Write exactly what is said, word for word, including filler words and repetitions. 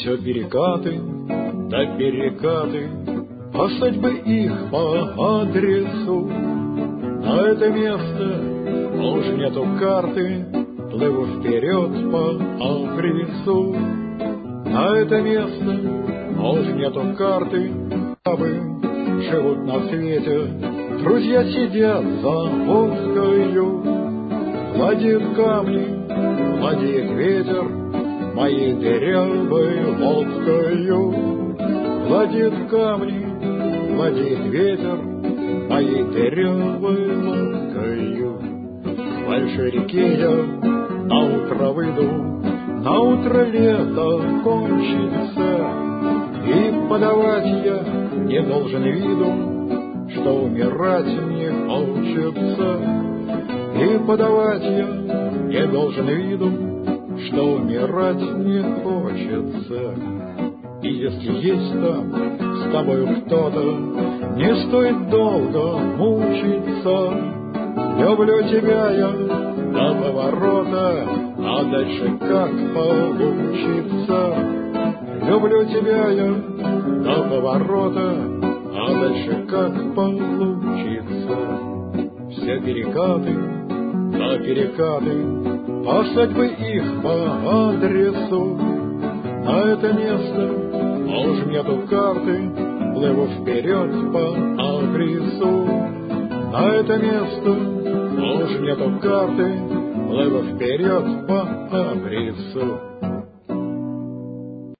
Все перекаты, да перекаты, послать бы их по адресу. На это место уж нету карты, плыву вперед по абрису. На это место уж нету карты, бабы живут на свете, друзья сидят за водкою. Гладит камни, гладит ветер моей дырявой лодкою. Гладит камни, гладит ветер моей дырявой лодкою. В большой реке я наутро выйду, наутро лето кончится, и подавать я не должен виду, что умирать мне хочется. И подавать я не должен виду, что умирать не хочется. И если есть там с тобою кто-то, не стоит долго мучиться. Люблю тебя я до поворота, а дальше как получится. Люблю тебя я до поворота, а дальше как получится. Все перекаты, да перекаты, послать бы их по адресу. На это место уж нету карты, плыву вперед по адресу. На это место уж нету карты, плыву вперед по адресу.